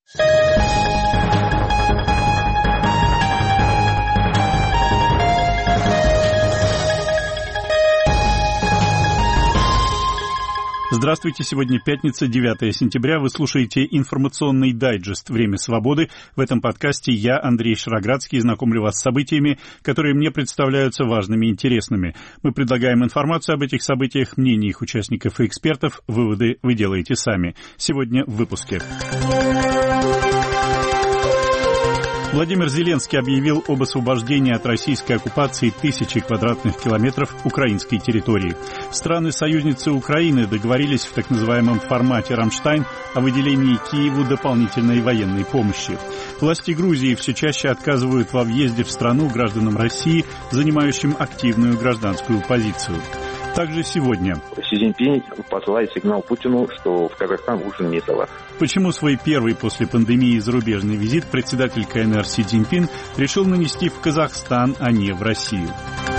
Здравствуйте, сегодня пятница, 9 сентября. Вы слушаете информационный дайджест «Время свободы». В этом подкасте я, Андрей Шароградский, знакомлю вас с событиями, которые мне представляются важными и интересными. Мы предлагаем информацию об этих событиях, мнения их участников и экспертов. Выводы вы делаете сами. Сегодня в выпуске. Владимир Зеленский объявил об освобождении от российской оккупации 1000 квадратных километров украинской территории. Страны-союзницы Украины договорились в так называемом формате «Рамштайн» о выделении Киеву дополнительной военной помощи. Власти Грузии все чаще отказывают во въезде в страну гражданам России, занимающим активную гражданскую позицию. Также сегодня Си Цзиньпин посылает сигнал Путину, что в Казахстан лучше не соваться. Почему свой первый после пандемии зарубежный визит председатель КНР Си Цзиньпин решил нанести в Казахстан, а не в Россию?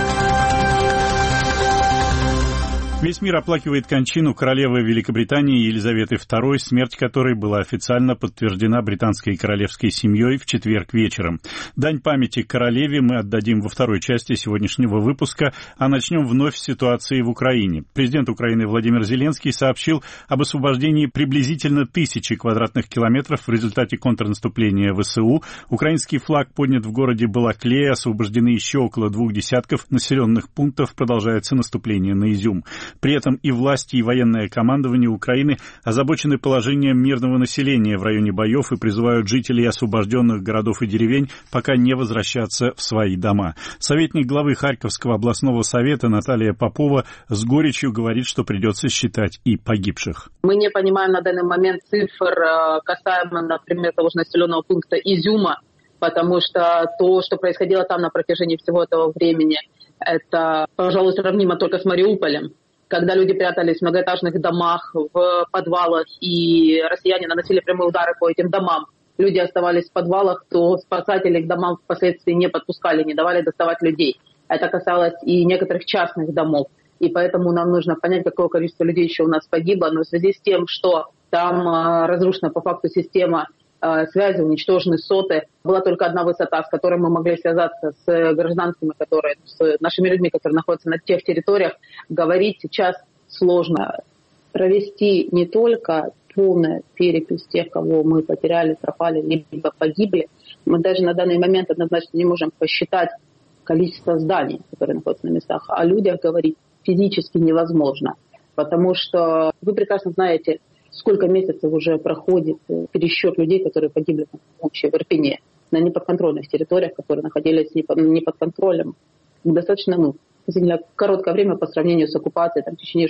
Весь мир оплакивает кончину королевы Великобритании Елизаветы II, смерть которой была официально подтверждена британской королевской семьей в четверг вечером. Дань памяти королеве мы отдадим во второй части сегодняшнего выпуска, а начнем вновь с ситуации в Украине. Президент Украины Владимир Зеленский сообщил об освобождении приблизительно 1000 квадратных километров в результате контрнаступления ВСУ. Украинский флаг поднят в городе Балаклее, освобождены еще около 2 десятков населенных пунктов, продолжается наступление на Изюм. При этом и власти, и военное командование Украины озабочены положением мирного населения в районе боев и призывают жителей освобожденных городов и деревень пока не возвращаться в свои дома. Советник главы Харьковского областного совета Наталья Попова с горечью говорит, что придется считать и погибших. Мы не понимаем на данный момент цифр касаемо, например, того же населенного пункта Изюма, потому что то, что происходило там на протяжении всего этого времени, это, пожалуй, сравнимо только с Мариуполем. Когда люди прятались в многоэтажных домах, в подвалах, и россияне наносили прямые удары по этим домам. Люди оставались в подвалах, то спасатели к домам впоследствии не подпускали, не давали доставать людей. Это касалось и некоторых частных домов. И поэтому нам нужно понять, какое количество людей еще у нас погибло. Но в связи с тем, что там разрушена по факту система связи, уничтожены соты. Была только одна высота, с которой мы могли связаться с гражданскими, с нашими людьми, которые находятся на тех территориях. Говорить сейчас сложно. Провести не только полную перепись тех, кого мы потеряли, пропали, либо погибли. Мы даже на данный момент однозначно не можем посчитать количество зданий, которые находятся на местах. О людях говорить физически невозможно. Потому что вы прекрасно знаете, сколько месяцев уже проходит пересчет людей, которые погибли вообще в Ирпене, на неподконтрольных территориях, которые находились не под контролем. Достаточно короткое время по сравнению с оккупацией, в течение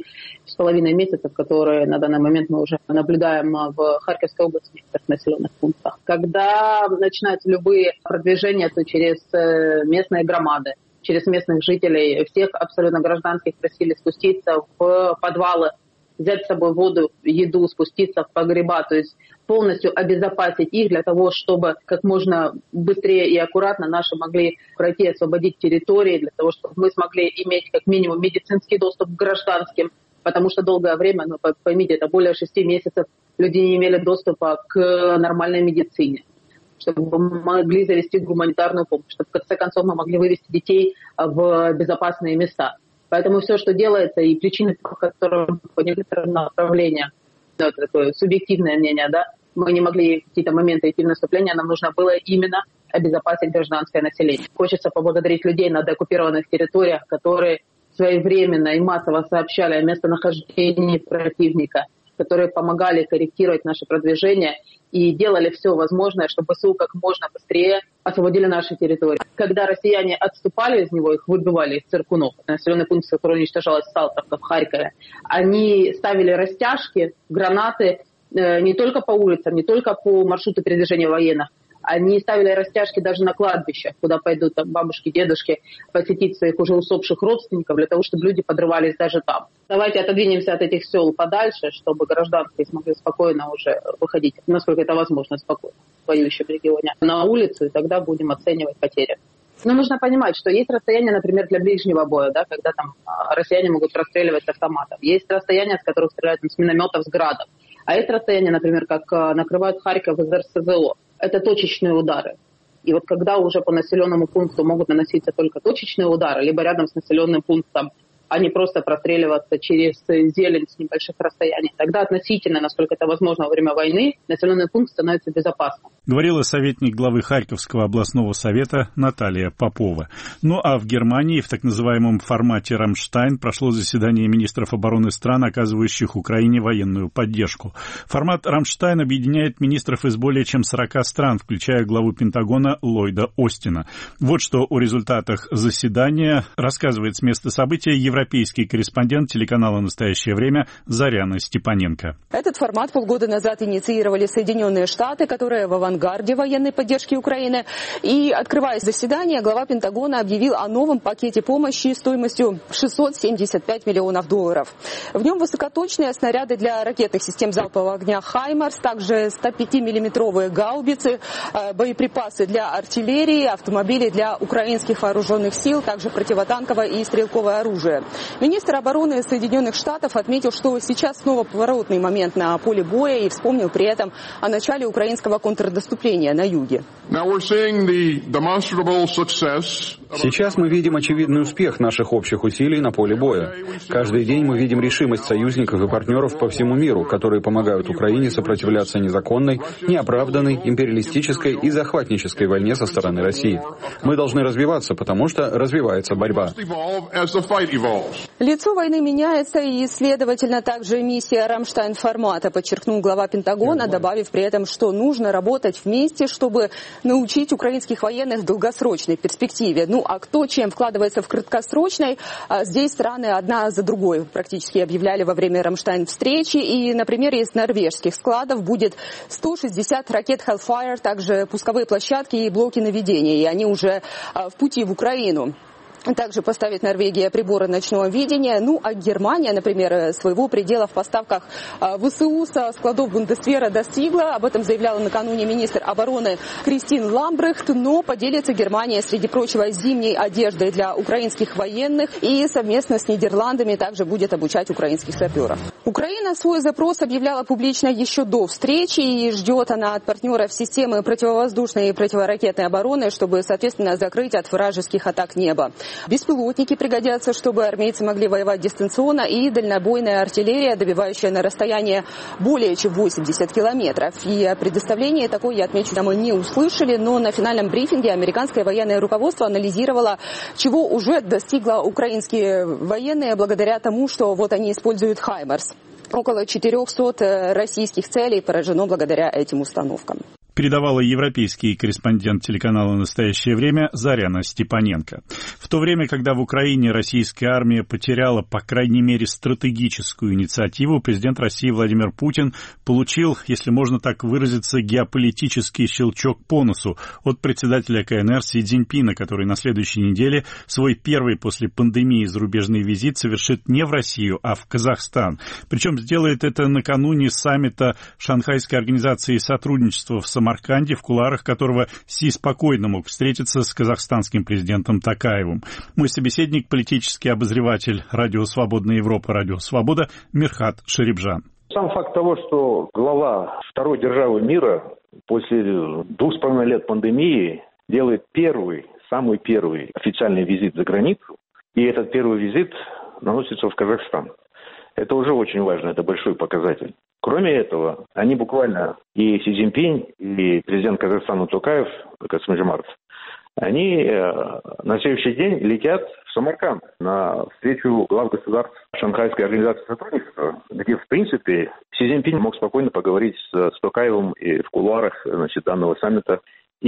6,5 месяцев, которые на данный момент мы уже наблюдаем в Харьковской области, в некоторых населенных пунктах. Когда начинаются любые продвижения, то через местные громады, через местных жителей, всех абсолютно гражданских просили спуститься в подвалы, взять с собой воду, еду, спуститься в погреба, то есть полностью обезопасить их для того, чтобы как можно быстрее и аккуратно наши могли пройти, освободить территории, для того, чтобы мы смогли иметь как минимум медицинский доступ к гражданским, потому что долгое время, поймите, это более 6 месяцев, люди не имели доступа к нормальной медицине, чтобы мы могли завести гуманитарную помощь, чтобы в конце концов мы могли вывести детей в безопасные места. Поэтому все, что делается, и причины, по которым по некоторым направлениям, это такое субъективное мнение, мы не могли в какие-то моменты идти в наступление, нам нужно было именно обезопасить гражданское население. Хочется поблагодарить людей на деоккупированных территориях, которые своевременно и массово сообщали о местонахождении противника, которые помогали корректировать наше продвижение и делали все возможное, чтобы ВСУ как можно быстрее освободили наши территории. Когда россияне отступали из него, их выбивали из Циркунов, населенный пункт, который уничтожалась Салтовка в Харькове, они ставили растяжки, гранаты не только по улицам, не только по маршруту передвижения военных, они ставили растяжки даже на кладбищах, куда пойдут там бабушки, дедушки посетить своих уже усопших родственников, для того, чтобы люди подрывались даже там. Давайте отодвинемся от этих сел подальше, чтобы гражданские смогли спокойно уже выходить, насколько это возможно, спокойно в воюющем регионе, на улицу, и тогда будем оценивать потери. Но нужно понимать, что есть расстояние, например, для ближнего боя, когда там россияне могут расстреливать с автоматов. Есть расстояние, с которых стреляют с минометов, с градов. А это расстояние, например, как накрывают Харьков из РСЗО, это точечные удары. И вот когда уже по населенному пункту могут наноситься только точечные удары, либо рядом с населенным пунктом, а не просто простреливаться через зелень с небольших расстояний, тогда относительно, насколько это возможно во время войны, населенный пункт становится безопасным. Говорила советник главы Харьковского областного совета Наталья Попова. Ну а в Германии в так называемом формате «Рамштайн» прошло заседание министров обороны стран, оказывающих Украине военную поддержку. Формат «Рамштайн» объединяет министров из более чем 40 стран, включая главу Пентагона Ллойда Остина. Вот что о результатах заседания рассказывает с места события европейский корреспондент телеканала «Настоящее время» Заряна Степаненко. Этот формат полгода назад инициировали Соединенные Штаты, которые в авангарде военной поддержки Украины. И, открывая заседание, глава Пентагона объявил о новом пакете помощи стоимостью $675 миллионов. В нем высокоточные снаряды для ракетных систем залпового огня «Хаймарс», также 105-миллиметровые гаубицы, боеприпасы для артиллерии, автомобили для украинских вооруженных сил, также противотанковое и стрелковое оружие. Министр обороны Соединенных Штатов отметил, что сейчас снова поворотный момент на поле боя и вспомнил при этом о начале украинского контрнаступления на юге. Сейчас мы видим очевидный успех наших общих усилий на поле боя. Каждый день мы видим решимость союзников и партнеров по всему миру, которые помогают Украине сопротивляться незаконной, неоправданной, империалистической и захватнической войне со стороны России. Мы должны развиваться, потому что развивается борьба. Лицо войны меняется, и, следовательно, также миссия «Рамштайн» формата, подчеркнул глава Пентагона, добавив при этом, что нужно работать вместе, чтобы научить украинских военных в долгосрочной перспективе. Ну, а кто чем вкладывается в краткосрочной, здесь страны одна за другой практически объявляли во время «Рамштайн» встречи. И на примере из норвежских складов будет 160 ракет Hellfire, также пусковые площадки и блоки наведения. И они уже в пути в Украину. Также поставит Норвегия приборы ночного видения. Ну, а Германия, например, своего предела в поставках ВСУ со складов Бундесвера достигла. Об этом заявляла накануне министр обороны Кристин Ламбрехт. Но поделится Германия, среди прочего, зимней одеждой для украинских военных. И совместно с Нидерландами также будет обучать украинских саперов. Украина свой запрос объявляла публично еще до встречи. И ждет она от партнеров системы противовоздушной и противоракетной обороны, чтобы, соответственно, закрыть от вражеских атак небо. Беспилотники пригодятся, чтобы армейцы могли воевать дистанционно, и дальнобойная артиллерия, добивающая на расстояние более чем 80 километров. И о предоставлении такой, я отмечу, мы не услышали, но на финальном брифинге американское военное руководство анализировало, чего уже достигло украинские военные благодаря тому, что вот они используют «Хаймарс». Около 400 российских целей поражено благодаря этим установкам. Передавала европейский корреспондент телеканала «Настоящее время» Заряна Степаненко. В то время, когда в Украине российская армия потеряла, по крайней мере, стратегическую инициативу, президент России Владимир Путин получил, если можно так выразиться, геополитический щелчок по носу от председателя КНР Си Цзиньпина, который на следующей неделе свой первый после пандемии зарубежный визит совершит не в Россию, а в Казахстан. Причем сделает это накануне саммита Шанхайской организации сотрудничества в Самарканде, в кулуарах которого Си спокойно мог встретиться с казахстанским президентом Токаевым. Мой собеседник, политический обозреватель Радио Свободная Европа, Радио Свобода Мирхат Шарибжан. Сам факт того, что глава второй державы мира после 2,5 лет пандемии делает самый первый официальный визит за границу, и этот первый визит наносится в Казахстан. Это уже очень важно, это большой показатель. Кроме этого, они буквально, и Си Цзиньпинь, и президент Казахстана Токаев, Касым-Жомарт, они на следующий день летят в Самарканд на встречу глав государств Шанхайской организации сотрудничества, где, в принципе, Си Цзиньпинь мог спокойно поговорить с Токаевым и в кулуарах данного саммита.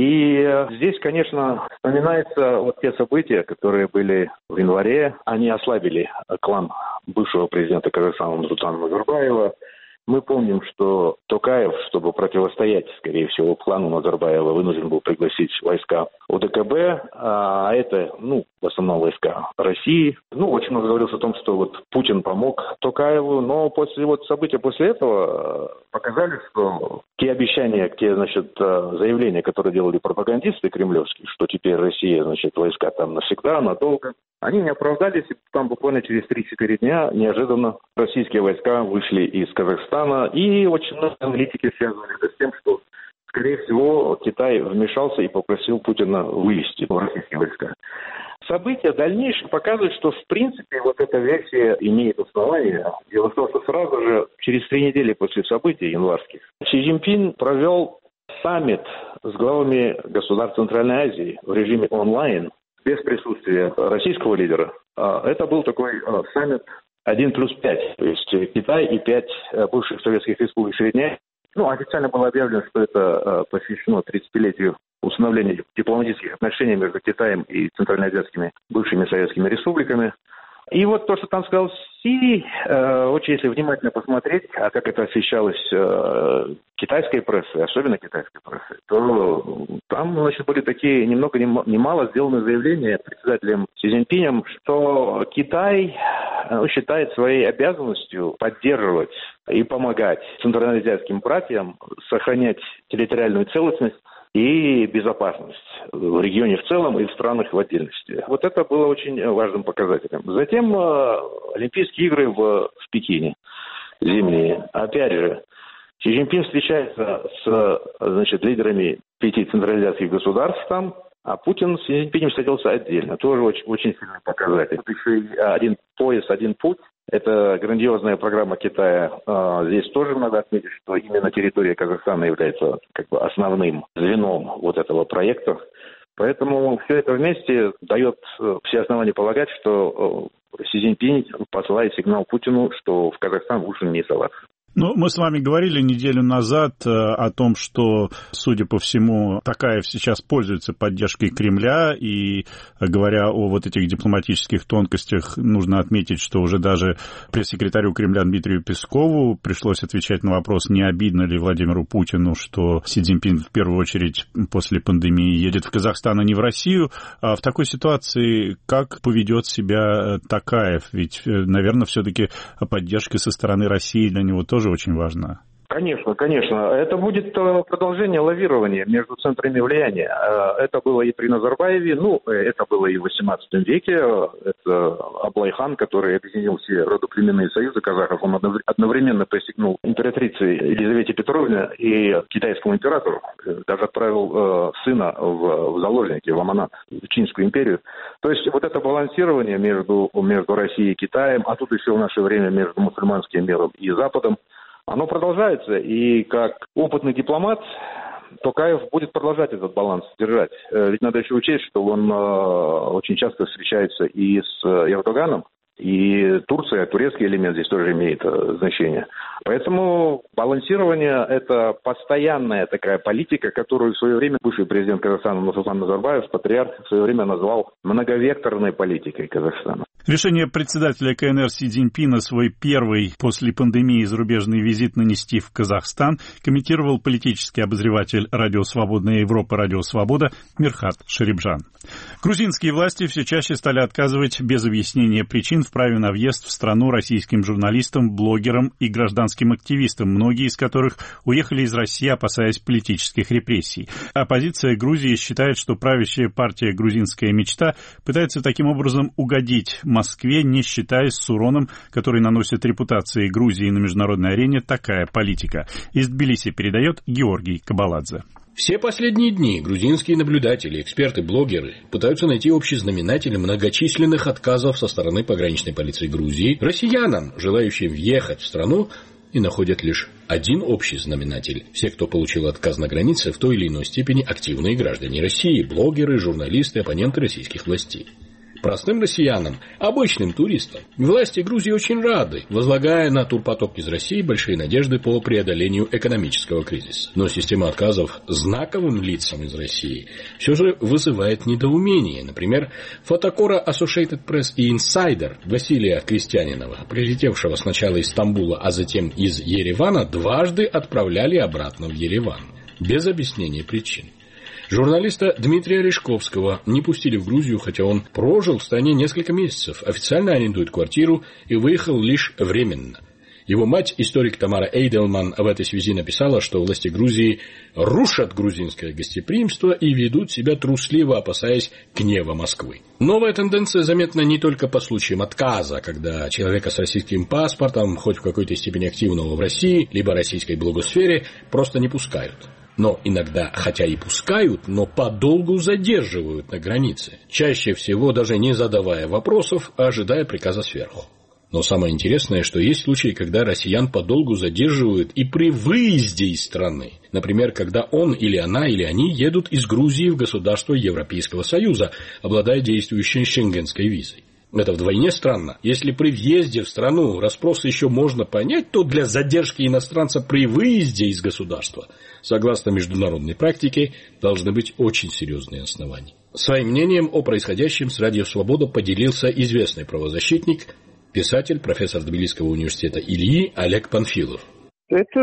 И здесь, конечно, вспоминаются вот те события, которые были в январе. Они ослабили клан бывшего президента Казахстана Нурсултана Назарбаева. Мы помним, что Токаев, чтобы противостоять, скорее всего, плану Назарбаева, вынужден был пригласить войска ОДКБ, а это, в основном войска России. Очень много говорилось о том, что вот Путин помог Токаеву, но события после этого показали, что те обещания, заявления, которые делали пропагандисты кремлевские, что теперь Россия, войска там навсегда, надолго, Они не оправдались, и там буквально через 3-4 дня неожиданно российские войска вышли из Казахстана, и очень многие аналитики связывали это с тем, что, скорее всего, Китай вмешался и попросил Путина вывести российские войска. События дальнейшие показывают, что, в принципе, вот эта версия имеет основание. Дело в том, что сразу же, через 3 недели после событий январских, Си Цзиньпин провел саммит с главами государств Центральной Азии в режиме онлайн, без присутствия российского лидера. Это был такой саммит 1+5, то есть Китай и 5 бывших советских республик Средней Азии. Официально было объявлено, что это посвящено 30-летию установления дипломатических отношений между Китаем и центральноазиатскими бывшими советскими республиками. И вот то, что там сказал Си, очень если внимательно посмотреть, а как это освещалось китайской прессой, особенно китайской прессой, то там, были такие ни много ни мало сделаны заявления председателем Си Цзиньпинем, что Китай считает своей обязанностью поддерживать и помогать центральноазиатским братьям сохранять территориальную целостность и безопасность в регионе в целом и в странах в отдельности. Вот это было очень важным показателем. Затем Олимпийские игры в Пекине, зимние. Опять же, Си Цзиньпин встречается с лидерами 5 центральноазиатских государств там, а Путин с Си Цзиньпинем встретился отдельно. Тоже очень сильный показатель. Тут еще и один пояс, один путь. Это грандиозная программа Китая. Здесь тоже надо отметить, что именно территория Казахстана является основным звеном вот этого проекта. Поэтому все это вместе дает все основания полагать, что Си Цзиньпин посылает сигнал Путину, что в Казахстан лучше не соваться. Мы с вами говорили неделю назад о том, что, судя по всему, Токаев сейчас пользуется поддержкой Кремля, и, говоря о вот этих дипломатических тонкостях, нужно отметить, что уже даже пресс-секретарю Кремля Дмитрию Пескову пришлось отвечать на вопрос, не обидно ли Владимиру Путину, что Си Цзиньпин в первую очередь после пандемии едет в Казахстан, а не в Россию. А в такой ситуации как поведет себя Токаев? Ведь, наверное, все-таки поддержка со стороны России для него тоже очень важно. Конечно. Это будет продолжение лавирования между центрами влияния. Это было и при Назарбаеве, это было и в XVIII веке. Это Аблай-хан, который объединил все родоплеменные союзы казахов. Он одновременно присягнул императрице Елизавете Петровне и китайскому императору. Даже отправил сына в заложники, в Аманат, в Чинскую империю. То есть вот это балансирование между Россией и Китаем, а тут еще в наше время между мусульманским миром и Западом, оно продолжается, и как опытный дипломат Токаев будет продолжать этот баланс держать. Ведь надо еще учесть, что он очень часто встречается и с Эрдоганом, и Турция, турецкий элемент здесь тоже имеет значение. Поэтому балансирование – это постоянная такая политика, которую в свое время бывший президент Казахстана Нурсултан Назарбаев, патриарх, в свое время назвал многовекторной политикой Казахстана. Решение председателя КНР Си Цзиньпина свой первый после пандемии зарубежный визит нанести в Казахстан комментировал политический обозреватель «Радио Свободная Европа», «Радио Свобода» Мирхат Шарибжан. Грузинские власти все чаще стали отказывать без объяснения причин в праве на въезд в страну российским журналистам, блогерам и гражданским активистам, многие из которых уехали из России, опасаясь политических репрессий. Оппозиция Грузии считает, что правящая партия «Грузинская мечта» пытается таким образом угодить Москве, не считаясь с уроном, который наносит репутации Грузии на международной арене такая политика. Из Тбилиси передает Георгий Кабаладзе. Все последние дни грузинские наблюдатели, эксперты, блогеры пытаются найти общий знаменатель многочисленных отказов со стороны пограничной полиции Грузии россиянам, желающим въехать в страну, и находят лишь один общий знаменатель. Все, кто получил отказ на границе, в той или иной степени активные граждане России, блогеры, журналисты, оппоненты российских властей. Простым россиянам, обычным туристам, власти Грузии очень рады, возлагая на турпоток из России большие надежды по преодолению экономического кризиса. Но система отказов знаковым лицам из России все же вызывает недоумение. Например, фотокора Associated Press и Insider Василия Крестьянинова, прилетевшего сначала из Стамбула, а затем из Еревана, дважды отправляли обратно в Ереван, без объяснения причин. Журналиста Дмитрия Решковского не пустили в Грузию, хотя он прожил в стране несколько месяцев, официально арендует квартиру и выехал лишь временно. Его мать, историк Тамара Эйделман, в этой связи написала, что власти Грузии рушат грузинское гостеприимство и ведут себя трусливо, опасаясь гнева Москвы. Новая тенденция заметна не только по случаям отказа, когда человека с российским паспортом, хоть в какой-то степени активного в России, либо российской блогосфере, просто не пускают. Но иногда, хотя и пускают, но подолгу задерживают на границе. Чаще всего даже не задавая вопросов, а ожидая приказа сверху. Но самое интересное, что есть случаи, когда россиян подолгу задерживают и при выезде из страны. Например, когда он или она или они едут из Грузии в государство Европейского Союза, обладая действующей шенгенской визой. Это вдвойне странно. Если при въезде в страну расспросы еще можно понять, то для задержки иностранца при выезде из государства, согласно международной практике, должны быть очень серьезные основания. Своим мнением о происходящем с Радио Свобода поделился известный правозащитник, писатель, профессор Тбилисского университета Ильи Олег Панфилов. Это,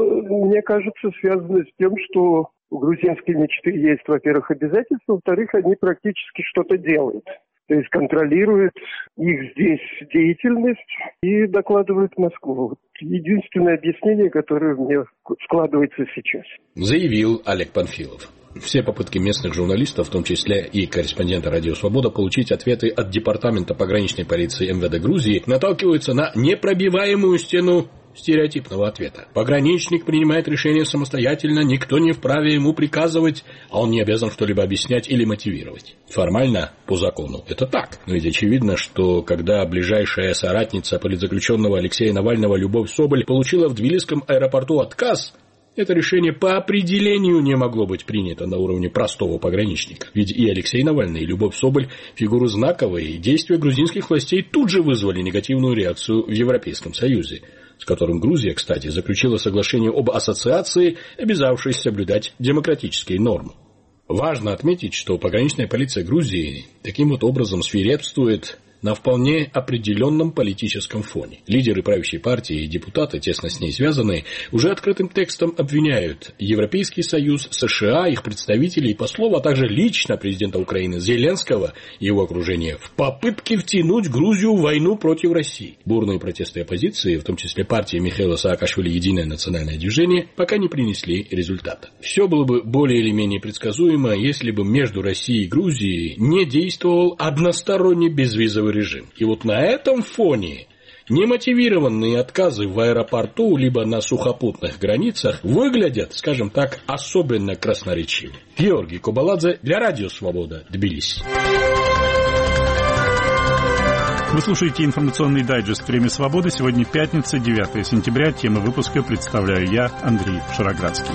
мне кажется, связано с тем, что у грузинской мечты есть, во-первых, обязательства, во-вторых, они практически что-то делают. То есть контролируют их здесь деятельность и докладывают в Москву. Вот единственное объяснение, которое мне складывается сейчас. Заявил Олег Панфилов. Все попытки местных журналистов, в том числе и корреспондента «Радио Свобода», получить ответы от Департамента пограничной полиции МВД Грузии, наталкиваются на непробиваемую стену стереотипного ответа. Пограничник принимает решение самостоятельно, никто не вправе ему приказывать, а он не обязан что-либо объяснять или мотивировать. Формально, по закону, это так. Но ведь очевидно, что когда ближайшая соратница политзаключенного Алексея Навального Любовь Соболь получила в Тбилисском аэропорту отказ, это решение по определению не могло быть принято на уровне простого пограничника. Ведь и Алексей Навальный, и Любовь Соболь – фигуры знаковые, и действия грузинских властей тут же вызвали негативную реакцию в Европейском Союзе, с которым Грузия, кстати, заключила соглашение об ассоциации, обязавшись соблюдать демократические нормы. Важно отметить, что пограничная полиция Грузии таким вот образом свирепствует на вполне определенном политическом фоне. Лидеры правящей партии и депутаты, тесно с ней связанные, уже открытым текстом обвиняют Европейский Союз, США, их представителей и послов, а также лично президента Украины Зеленского и его окружение в попытке втянуть Грузию в войну против России. Бурные протесты оппозиции, в том числе партии Михаила Саакашвили «Единое национальное движение», пока не принесли результата. Все было бы более или менее предсказуемо, если бы между Россией и Грузией не действовал односторонний безвизовый режим. И вот на этом фоне немотивированные отказы в аэропорту либо на сухопутных границах выглядят, скажем так, особенно красноречиво. Георгий Кобаладзе для Радио Свобода, Тбилиси. Вы слушаете информационный дайджест «Время свободы». Сегодня пятница, 9 сентября. Тему выпуска представляю я, Андрей Шароградский.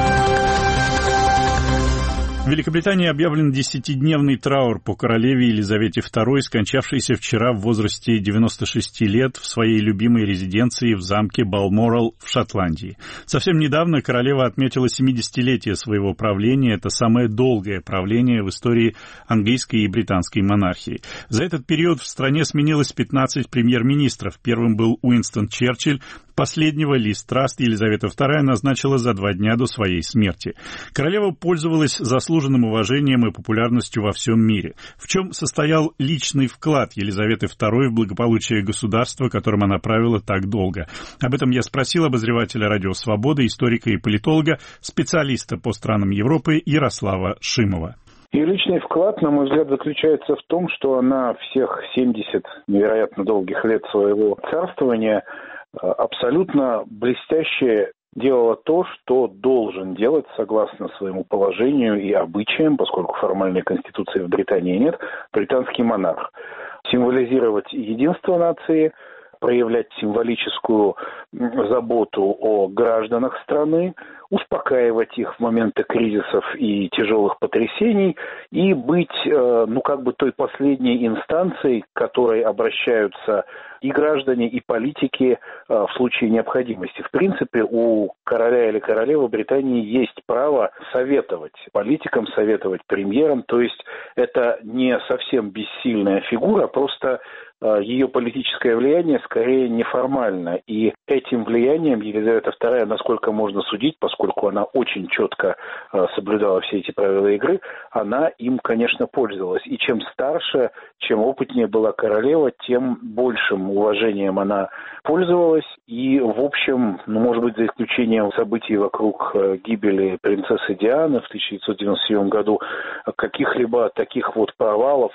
В Великобритании объявлен 10-дневный траур по королеве Елизавете II, скончавшейся вчера в возрасте 96 лет в своей любимой резиденции в замке Балморал в Шотландии. Совсем недавно королева отметила 70-летие своего правления. Это самое долгое правление в истории английской и британской монархии. За этот период в стране сменилось 15 премьер-министров. Первым был Уинстон Черчилль. Последнего Лиз Траст Елизавета II назначила за 2 дня до своей смерти. Королева пользовалась заслуженным уважением и популярностью во всем мире. В чем состоял личный вклад Елизаветы II в благополучие государства, которым она правила так долго? Об этом я спросил обозревателя «Радио Свобода», историка и политолога, специалиста по странам Европы Ярослава Шимова. Ее личный вклад, на мой взгляд, заключается в том, что она всех 70 невероятно долгих лет своего царствования абсолютно блестяще делала то, что должен делать согласно своему положению и обычаям, поскольку формальной конституции в Британии нет, британский монарх. Символизировать единство нации, проявлять символическую заботу о гражданах страны, успокаивать их в моменты кризисов и тяжелых потрясений и быть, той последней инстанцией, к которой обращаются и граждане, и политики в случае необходимости. В принципе, у короля или королевы Британии есть право советовать политикам, советовать премьерам, то есть это не совсем бессильная фигура, просто ее политическое влияние скорее неформально. И этим влиянием Елизавета II, насколько можно судить, поскольку поскольку она очень четко соблюдала все эти правила игры, она им, конечно, пользовалась. И чем старше, чем опытнее была королева, тем большим уважением она пользовалась. И, в общем, может быть, за исключением событий вокруг гибели принцессы Дианы в 1997 году, каких-либо таких вот провалов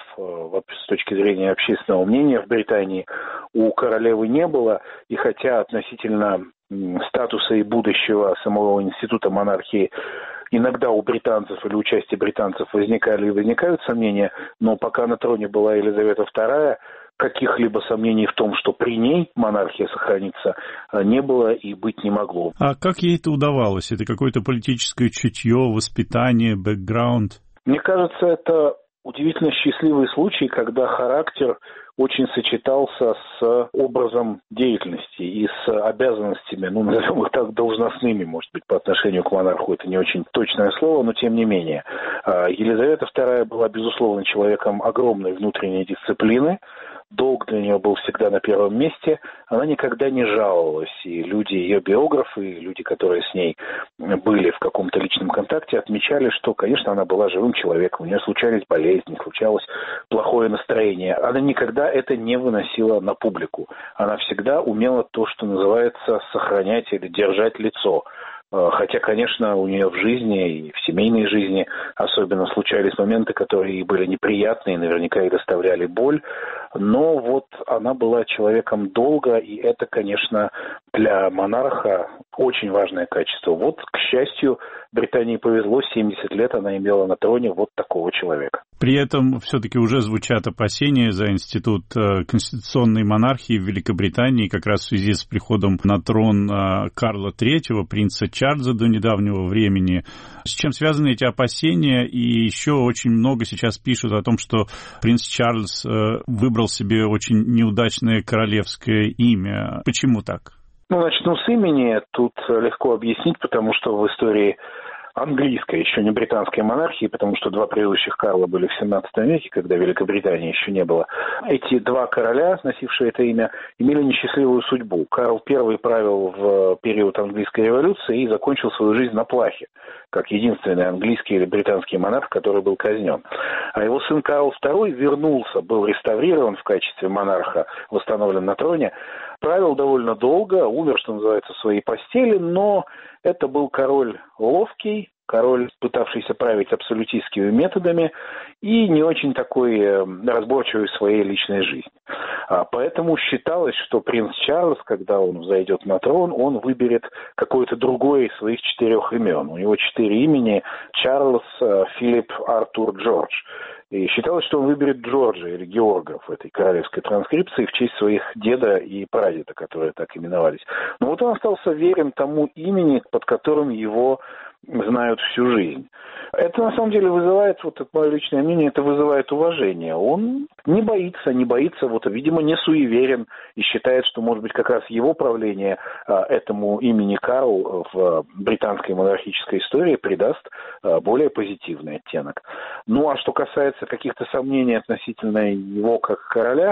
с точки зрения общественного мнения в Британии у королевы не было. И хотя относительно статуса и будущего самого института монархии иногда у британцев или у части британцев возникали и возникают сомнения, но пока на троне была Елизавета II, каких-либо сомнений в том, что при ней монархия сохранится, не было и быть не могло. А как ей это удавалось? Это какое-то политическое чутье, воспитание, бэкграунд? Мне кажется, это удивительно счастливый случай, когда характер очень сочетался с образом деятельности и с обязанностями, назовем их так, должностными, может быть, по отношению к монарху. Это не очень точное слово, но тем не менее. Елизавета II была, безусловно, человеком огромной внутренней дисциплины. Долг для нее был всегда на первом месте. Она никогда не жаловалась. И люди, ее биографы, люди, которые с ней были в каком-то личном контакте, отмечали, что, конечно, она была живым человеком. У нее случались болезни, случалось плохое настроение. Она никогда это не выносила на публику. Она всегда умела то, что называется, сохранять или держать лицо. Хотя, конечно, у нее в жизни и в семейной жизни особенно случались моменты, которые ей были неприятны и наверняка ей доставляли боль. Но вот она была человеком долга, и это, конечно, для монарха очень важное качество. Вот, к счастью, Британии повезло, 70 лет она имела на троне вот такого человека. При этом все-таки уже звучат опасения за институт конституционной монархии в Великобритании, как раз в связи с приходом на трон Карла III, принца Чарльза до недавнего времени. С чем связаны эти опасения? И еще очень много сейчас пишут о том, что принц Чарльз выбрал себе очень неудачное королевское имя. Почему так? Начну с имени. Тут легко объяснить, потому что в истории английской, еще не британской монархии, потому что два предыдущих Карла были в 17 веке, когда Великобритании еще не было. Эти два короля, носившие это имя, имели несчастливую судьбу. Карл I правил в период английской революции и закончил свою жизнь на плахе, как единственный английский или британский монарх, который был казнен. А его сын Карл II вернулся, был реставрирован в качестве монарха, восстановлен на троне, правил довольно долго, умер, что называется, в своей постели, но это был король ловкий, король, пытавшийся править абсолютистскими методами и не очень такой разборчивый в своей личной жизни. Поэтому считалось, что принц Чарльз, когда он взойдет на трон, он выберет какое-то другое из своих 4 имен. У него 4 имени: Чарльз, Филипп, Артур, Джордж. И считалось, что он выберет Джорджа или Георга в этой королевской транскрипции в честь своих деда и прадеда, которые так именовались. Но вот он остался верен тому имени, под которым его знают всю жизнь. Это на самом деле вызывает, вот это мое личное мнение, это вызывает уважение. Он не боится, видимо, не суеверен и считает, что, может быть, как раз его правление этому имени Карл в британской монархической истории придаст более позитивный оттенок. А что касается каких-то сомнений относительно его как короля,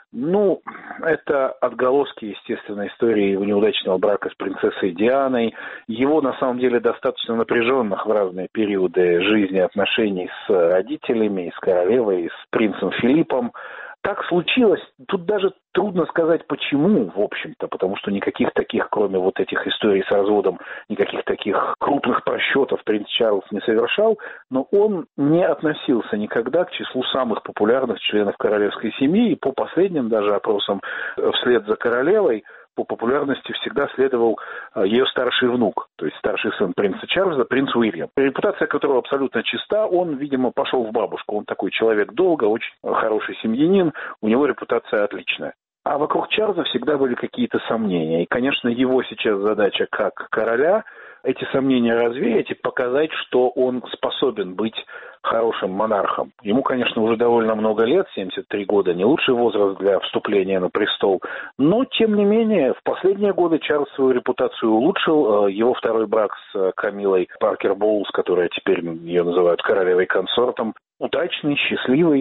это отголоски, естественно, истории его неудачного брака с принцессой Дианой, его, на самом деле, достаточно напряженных в разные периоды жизни отношений с родителями, с королевой, с принцем Филиппом. Так случилось. Тут даже трудно сказать, почему, в общем-то, потому что никаких таких, кроме вот этих историй с разводом, никаких таких крупных просчетов принц Чарльз не совершал, но он не относился никогда к числу самых популярных членов королевской семьи, и по последним даже опросам вслед за королевой по популярности всегда следовал ее старший внук, то есть старший сын принца Чарльза, принц Уильям. Репутация которого абсолютно чиста, он, видимо, пошел в бабушку. Он такой человек долго, очень хороший семьянин, у него репутация отличная. А вокруг Чарльза всегда были какие-то сомнения. И, конечно, его сейчас задача как короля эти сомнения развеять и показать, что он способен быть хорошим монархом. Ему, конечно, уже довольно много лет, 73 года, не лучший возраст для вступления на престол. Но, тем не менее, в последние годы Чарльз свою репутацию улучшил. Его второй брак с Камилой Паркер Боулс, которая теперь ее называют королевой-консортом, удачный, счастливый.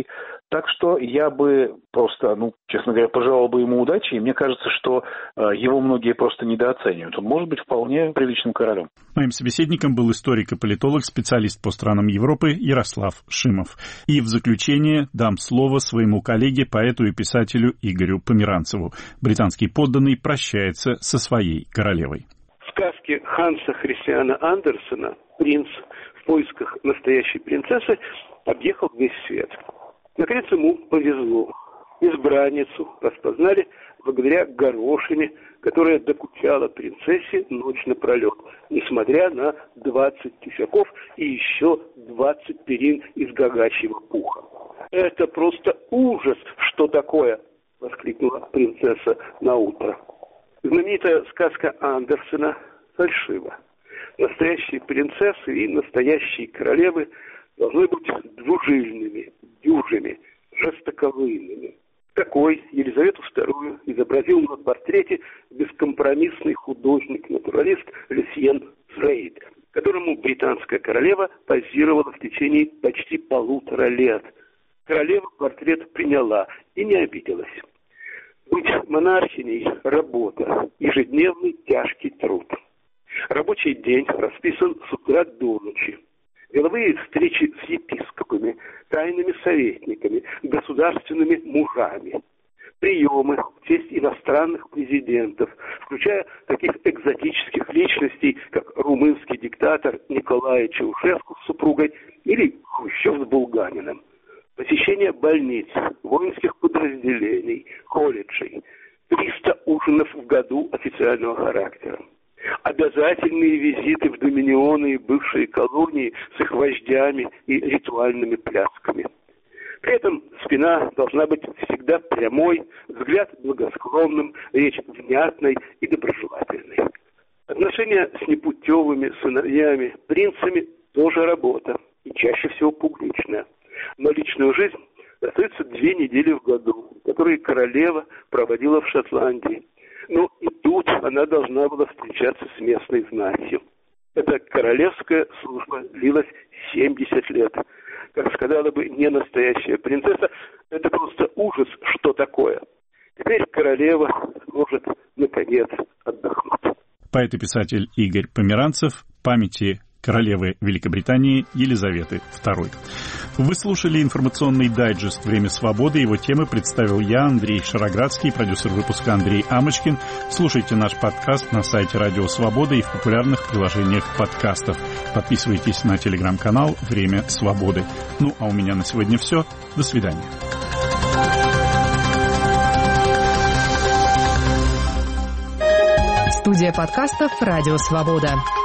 Так что я бы просто, честно говоря, пожелал бы ему удачи, и мне кажется, что его многие просто недооценивают. Он может быть вполне приличным королем. Моим собеседником был историк и политолог, специалист по странам Европы Ярослав Шимов. И в заключение дам слово своему коллеге, поэту и писателю Игорю Померанцеву. Британский подданный прощается со своей королевой. В сказке Ханса Христиана Андерсена «Принц в поисках настоящей принцессы» объехал весь свет. Наконец ему повезло. Избранницу распознали благодаря горошине, которая докучала принцессе ночь напролет, несмотря на 20 тюфяков и еще 20 перин из гагачьего пуха. «Это просто ужас! Что такое?» — воскликнула принцесса наутро. Знаменитая сказка Андерсена фальшива. Настоящие принцессы и настоящие королевы должны быть двужильными, дюжими, жестоковыйными. Такой Елизавету II изобразил на портрете бескомпромиссный художник-натуралист Люсьен Фрейд, которому британская королева позировала в течение почти 1,5 лет. Королева портрет приняла и не обиделась. Быть монархиней – работа, ежедневный тяжкий труд. Рабочий день расписан с утра до ночи. Деловые встречи с епископами, тайными советниками, государственными мужами. Приемы в честь иностранных президентов, включая таких экзотических личностей, как румынский диктатор Николай Чаушеску с супругой или Хрущев с Булганиным. Посещение больниц, воинских подразделений, колледжей. 300 ужинов в году официального характера. Обязательные визиты в доминионы и бывшие колонии с их вождями и ритуальными плясками. При этом спина должна быть всегда прямой, взгляд благосклонным, речь внятной и доброжелательной. Отношения с непутевыми сыновьями, принцами тоже работа, и чаще всего публичная. Но личную жизнь остается 2 недели в году, которые королева проводила в Шотландии. Но и тут она должна была встречаться с местной знатью. Эта королевская служба длилась 70 лет. Как сказала бы не настоящая принцесса, это просто ужас, что такое. Теперь королева может, наконец, отдохнуть. Поэт и писатель Игорь Померанцев, памяти королевы Великобритании Елизаветы II. Вы слушали информационный дайджест «Время свободы». Его темы представил я, Андрей Шароградский, продюсер выпуска Андрей Амочкин. Слушайте наш подкаст на сайте Радио Свобода и в популярных приложениях подкастов. Подписывайтесь на телеграм-канал «Время свободы». А у меня на сегодня все. До свидания. Студия подкастов «Радио Свобода».